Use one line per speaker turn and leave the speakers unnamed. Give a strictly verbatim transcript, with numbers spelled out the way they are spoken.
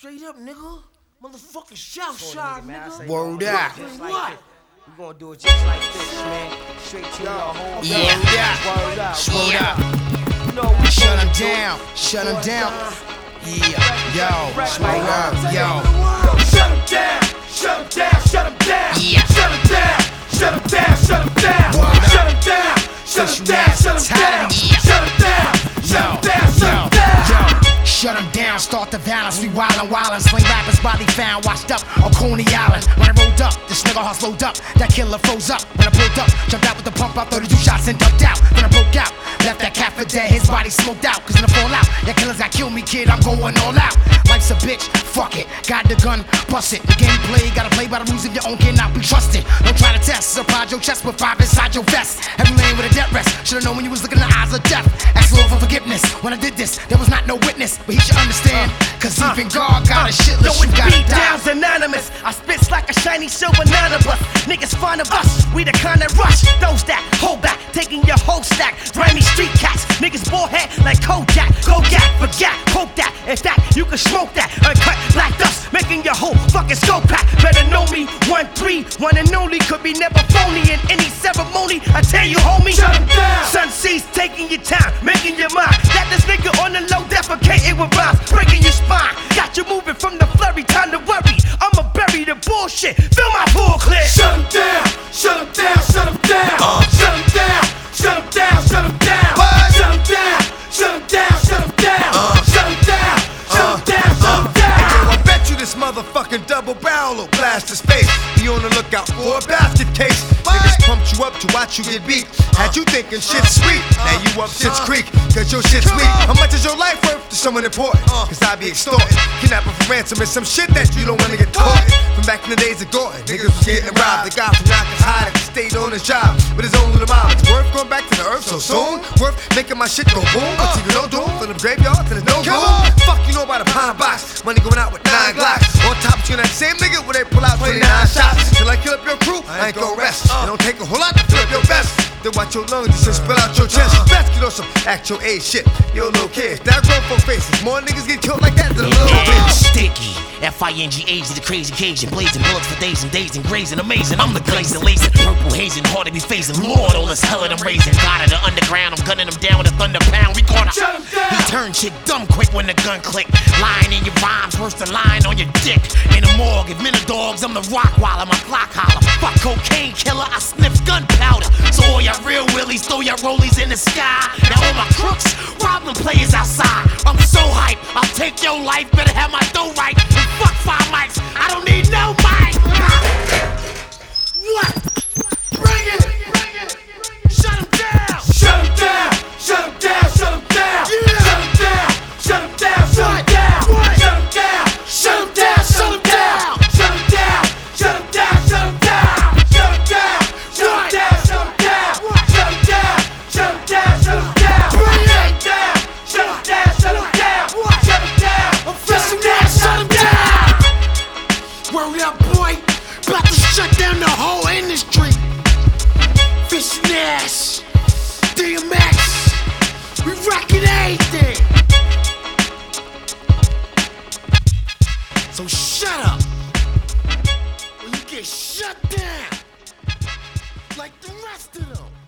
Straight up, nigga. Motherfucking South Side, nigga.
Word up.
What?
We gonna do it just like this, man. Straight to your home.
Yeah, yeah.
Word up.
Word up.
You know we
Shut
gonna
him
do it.
down. Shut him down. Yeah. Yo. Word up. Yo.
Shut him down. Shut him down. Shut him down.
Yeah.
Shut him down. Shut him down. Shut him down.
Word up.
Shut him down. Shut him down. Shut him down.
Yeah.
Shut him down. Shut him down. Shut him down.
Yo. Shut him down, start the violence, we wildin', wildin'. Sling rappers body found, washed up on Coney Island. When I rolled up, this nigga heart slowed up. That killer froze up. When I pulled up, jumped out with the pump out, thirty-two shots and ducked out. Then I broke out, left that cat for dead, his body smoked out. Cause in the fallout, that killers that killed me, kid, I'm going all out. Life's a bitch, fuck it, got the gun, bust it. The game play, gotta play by the rules of your own, cannot be trusted. Don't try to test, surprise your chest with five inside your vest. Every lane with a death rest, should've known when you was looking in the eyes of death. Ask Lord for forgiveness, when I did this, there was not no witness. But he should understand, cause even God got a shit list, you gotta
beat
die.
down's anonymous. I spits like a shiny silver nonibus. Niggas fond of us, we the kind that rush. Those that hold back, taking your whole stack. Grimy street cats, niggas bullhead like Kojak. Kojak, forget, poke that. In fact, you can smoke that. Uncut black dust, making your whole fucking scope pack. Better know me, one three, one and only. Could be never phony in any ceremony. I tell you, homie,
Shut him down.
Sun C's taking your time, making your mind. That this nigga on the low defecating with rhymes, breaking your spine. Got you moving from the flurry, time to worry. I'ma bury the bullshit, fill my pool clear.
Shut him down. Shut him down. Shut him down. Shut him down. Shut him down. Shut him down. Shut him down. Shut him down. Shut him down. Shut him down. Shut him down. Shut him down.
Yo, I bet you this motherfucking double barrel will blast his face. Be on the lookout for a basket case. Niggas pumped you up to watch you get beat. Had you thinking shit's sweet, now you up shit's creek, cause your shit's weak. How much is your life worth to someone important? Cause I be extorting, kidnapping for ransom and some shit that you don't wanna get caught. From back in the days of Gordon, niggas was getting robbed. The guy from Yonkers high that stayed on his job with his own little mom. It's worth going back to the earth so soon. Worth making my shit go boom. But you no doom from the graveyard to the no doom. Fuck you know about a pine box. Money going out with nine glocks. On top of you, that same nigga when they pull out twenty-nine shots. Till I kill up your crew, I ain't gon' rest. It don't take a whole lot to fill up your vest. Then watch your lungs just spill out your chest. Best get on some actual age shit. Yo, little kids, that grown folk faces. More niggas get killed like that than a little bitch.
Sticky, F I N G H, the crazy Cajun, blazing bullets for days and days and grazing, amazing. I'm the glazing, lacing, purple hazing, hard to be facing. Lord, all this hell that I'm raising. God of the underground, I'm gunning them down with a thunder pound. We caught
Shut him down.
He turned shit dumb quick when the gun click. Lying in your rhymes, worse than lying on your dick. In the morgue, if men are dogs, I'm the rock while my Glock holler. Fuck cocaine killer, I sniff gunpowder. So all y'all real willies, throw your rollies in the sky. Now all my crooks, rob them players outside. I'm so hype, I'll take your life, better have my dough right. And fuck five mics, I don't need no mic. What? Bring it! Shut him down!
Shut him down. Shut him down. Shut him down.
Yeah.
Shut him down. Shut him down. Shut him down.
What?
Shut him down. Shut him down. Shut him down. Shut him down. Shut him down. Shut him down. Shut him down. Shut him down. Shut him down. Shut him down. Shut him down. Shut him down. Shut him down. Shut him down. Shut him down. Shut him down. Shut him down.
Word up, boy. About to shut down the whole industry. Fish and ass. D M X. We rockin' everything. So shut up. Or you get shut down. Like the rest of them.